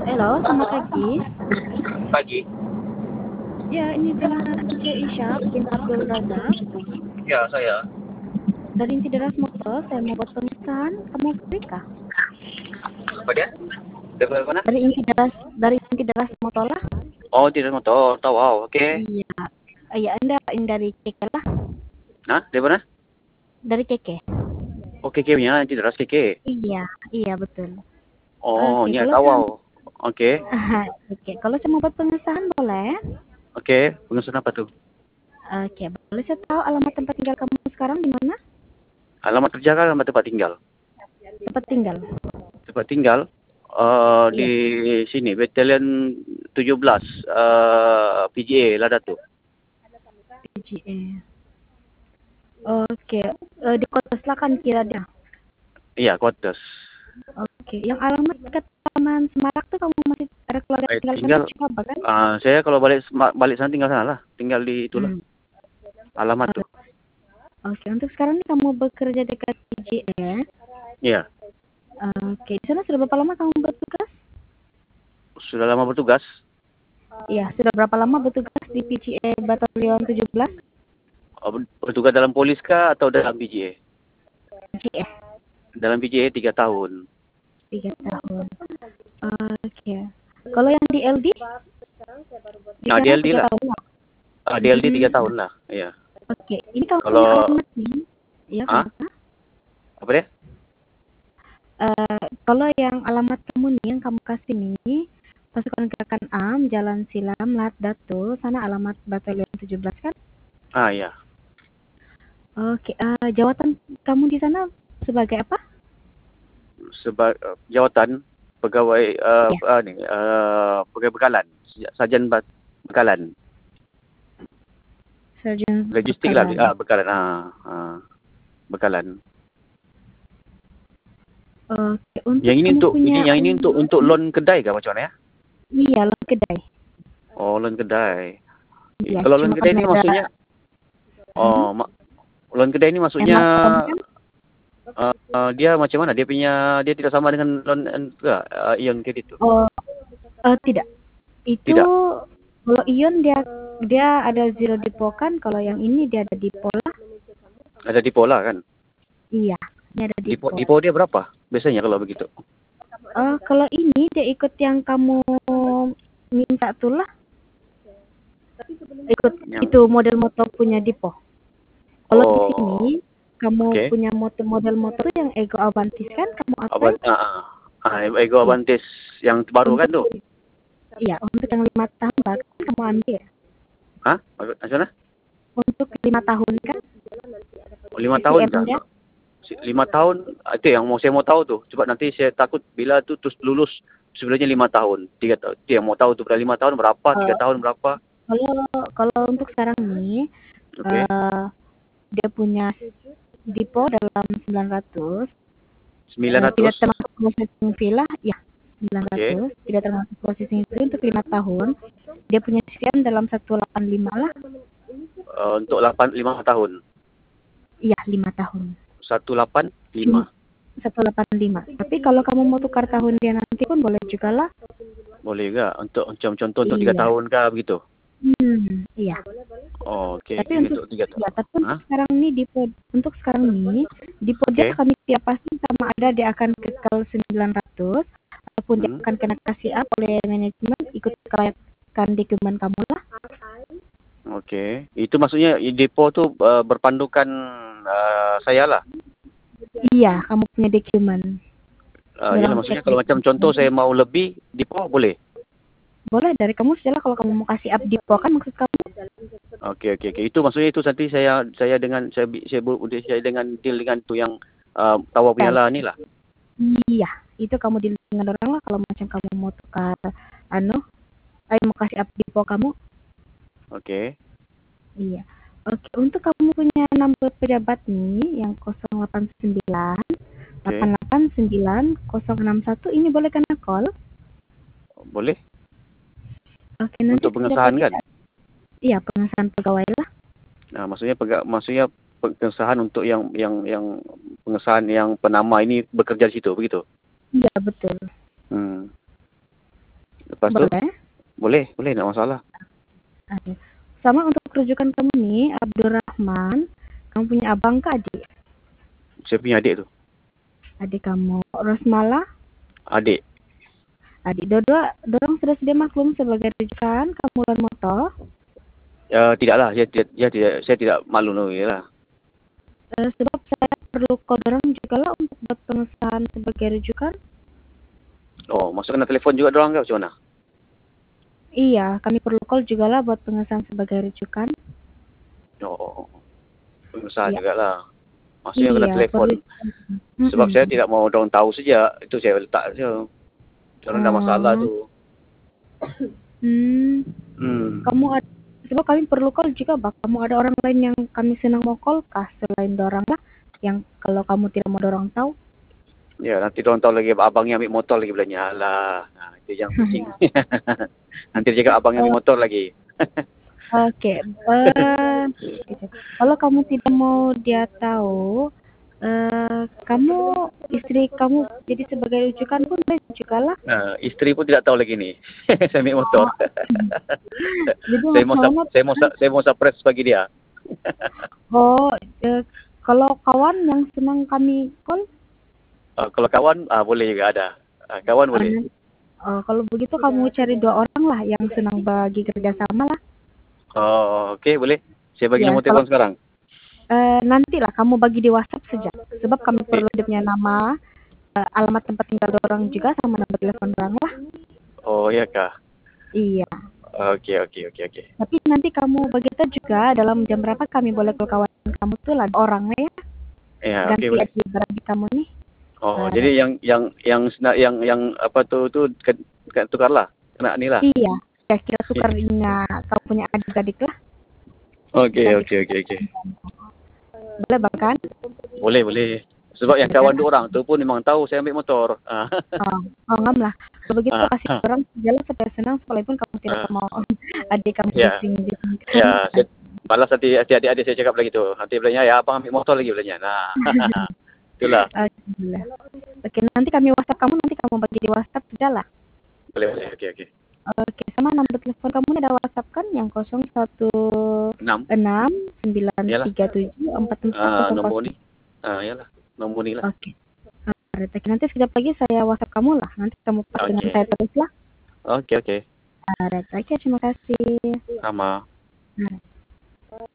Halo, selamat pagi. Pagi. Ya, ini dengan Encik Isyak bin Abdul Razak. Ya, saya. Dari Insideras Motor, saya mau buat pemesan. Kamu beli kah? Apa dia? Dari mana? Dari Insideras Motor lah. Oh, tidak motor. Tahu. Wow, oke. Iya. Iya, Anda ini dari Keke lah. Nah, dari mana? Dari Keke. Oh, KK punya. Tidak ras KK. Iya, iya betul. Oh, Oke, ya kalau tahu. saya Wow. Oke. Oke, kalau saya mau buat pengesahan boleh? Oke. Pengesahan apa tuh? Oke, boleh saya tahu alamat tempat tinggal kamu sekarang di mana? Alamat kerja kan alamat tempat tinggal? Tempat tinggal. Tempat tinggal Iya, di sini, Batalion 17, PGA Ladatu. PGA. Oke, di Kota Selatan kira dia. Iya, Quarters. Oke, yang alamat ke Taman Semarak tuh kamu masih ada keluarga tinggal sana Tinggal coba kan? saya kalau balik sana tinggal sana lah. Tinggal di itulah. Hmm. Alamat tuh. Oke, untuk sekarang nih kamu bekerja dekat PGA. Iya. Oke, di sana sudah berapa lama kamu bertugas? Sudah lama bertugas. Iya, sudah berapa lama bertugas di PGA Batalion 17? Bertugas dalam polis kah atau dalam PGA? PGA, Dalam PGA 3 tahun. 3 tahun. Oke. Kalau yang di LD? Di Nah, sana DLD 3 lah. tahun lah. DLD 3 tahun lah. Iya. Oke, ini kamu punya Kalau alamat nih. Iya, ah kenapa? apa dia? Kalau yang alamat kamu nih, yang kamu kasih nih, Pasukan Gerakan AM, Jalan Silam, Lat Datu, sana alamat Batalion 17 kan? Iya. Oke, jawatan kamu di sana sebagai apa? Jawatan pegawai Ya, pegawai bekalan, sarjan bekalan. Sarjan Logistik lah, Bekalan. bekalan. Bekalan. Oke, untuk Yang ini kamu untuk punya yang ini untuk loan kedai kah macam mana ya? iya, loan kedai. Oh, loan kedai. Iya, Kalau loan cuma kedai kami ini ada maksudnya loan kedai ini maksudnya Markom kan? dia macam mana? Dia tidak sama dengan loan Ion kredit itu. Oh, tidak. Itu Tidak. kalau Ion dia ada zero depo kan, kalau yang ini dia ada depo lah. Ada di Pola kan? Iya, ini ada depo. Depo dia berapa? Biasanya kalau begitu. Kalau ini dia ikut yang kamu minta tuh lah, ikut Yang itu model motor punya depo. Kalau di oh, sini kamu oke. punya model motor yang Ego Avantis kan kamu apply? Aban Ego Iya. Avantis yang baru kan Untuk tuh? iya, untuk yang 5 tahun bahkan kamu ambil. Hah? Macam mana? Untuk 5 tahun kan 5 tahun kah? CCM-nya. 5 tahun itu yang saya mau tahu tuh. Coba nanti saya takut bila tuh terus lulus sebenarnya 5 tahun, 3 tahun. Itu yang mau tahu tuh pada 5 tahun berapa, 3 Eh, tahun berapa. kalau kalau untuk sekarang nih Oke. dia punya depo dalam 900, tidak 900. termasuk processing fee lah, ya Oke. 900, tidak termasuk processing fee untuk 5 tahun. Dia punya CCM dalam 185 lah. Untuk 5 tahun. Iya, 5 tahun. 185. 185. Tapi kalau kamu mau tukar tahun dia nanti pun boleh juga lah. Boleh enggak? Untuk contoh untuk 3 Iya. tahun kah begitu? Iya. Oh, oke. Tapi Untuk untuk 3 tahun. ya, tapi untuk sekarang nih untuk sekarang nih depo dia Oke. kami tiap pasti sama ada dia akan kekal 900 ataupun dia akan kena kasih up oleh manajemen ikut kelayakan dokumen kamu lah. Oke. Itu maksudnya depo tuh berpandukan saya lah. Iya, kamu punya dokumen. Yalah, Dalam maksudnya cek kalau macam contoh dokumen. saya mau lebih depo boleh. Boleh dari kamu saja lah kalau kamu mau kasih up depo kan maksud kamu. Oke. Itu maksudnya itu nanti saya dengan saya dengan deal dengan tu yang tawar punya lah ni lah. Iya, itu kamu deal dengan orang lah kalau macam kamu mau tukar mau kasih up depo kamu. Oke. Iya. Oke, untuk kamu punya nomor pejabat nih yang 089 Oke. 889 061 ini boleh kena call. Boleh. Oke, nanti Untuk pengesahan kan? Iya, pengesahan pegawai lah. Nah, maksudnya pengesahan untuk yang pengesahan yang penama ini bekerja di situ begitu. Iya, betul. Lepas tu, Boleh? boleh, enggak masalah. Oke. Sama untuk rujukan kamu nih, Abdurrahman. Kamu punya abang ke adik? Saya punya adik tu. Adik kamu. Rosmala? Adik. Adik. Dorang sudah sedia maklum sebagai rujukan kamu lan motor. Tidaklah, saya tidak malu lagi lah. Sebab saya perlu kau dorang juga lah untuk buat pengesahan sebagai rujukan. Oh, masuk kena telefon juga dorang ke macam mana? Iya, kami perlu call juga lah buat pengesahan sebagai rujukan. Oh, pengusaha Iya. juga lah. Maksudnya kena Iya, telefon. perlu. Sebab saya tidak mau dorang tahu saja. Itu saya letak saja. Dorang ada masalah tu. Kamu ada, sebab kami perlu call juga, Bak. Kamu ada orang lain yang kami senang mau call kah selain dorang lah, yang kalau kamu tidak mau dorang tahu? Ya, nanti dorang tahu lagi abangnya ambil motor lagi bilanya. Alah, nah, itu yang pusing. Nanti dia cakap abangnya ambil motor lagi. Oke. Gitu. Kalau kamu tidak mau dia tahu, kamu istri kamu jadi sebagai rujukan pun boleh juga lah. Isteri pun tidak tahu lagi ni. Saya ambil motor. Jadi saya mau surprise bagi dia. Kalau kawan yang senang kami call, kalau kawan boleh juga ada. Kawan boleh. Kalau begitu kamu cari 2 orang lah yang senang bagi kerjasama lah. Oh, okey, boleh. Saya bagi Ya, nombor telefon sekarang. Nantilah kamu bagi di WhatsApp saja. Sebab kami perlu dia punya nama, alamat tempat tinggal orang juga sama nomor telepon orang lah. Oh, iya kah? Iya. Okey. Tapi nanti kamu bagi tahu juga dalam jam berapa kami boleh ke kawan kamu tuh lah orangnya ya. Ya, Ganti okey boleh. aja bagi kamu nih. Oh, jadi yang apa tu tukarlah. Kena ni lah. Iya. Ya kira tukar kau punya adik-adik lah. Okey. Boleh bahkan? Boleh. Sebab yang kawan 2 orang tu pun memang tahu saya ambil motor. Ngam lah. Kalau begitu kasih orang jalan supaya senang, walaupun kamu tidak mau adik kamu pusing. Ya, saya balas nanti adik-adik saya cakap lagi tu. Nanti bilanya ya abang ambil motor lagi bilanya. Nah. Itulah. Oke, nanti kami WhatsApp kamu, nanti kamu bagi di WhatsApp saja lah. Boleh. Okey. Oke, sama nomor telepon kamu ini ada WhatsApp kan yang 016 937 4400. Nombor ni. Yalah. Nombor ni lah. Oke. Nanti sekejap lagi saya WhatsApp kamu lah. Nanti kamu pas dengan saya terus lah. Okey. Oke, terima kasih. Sama.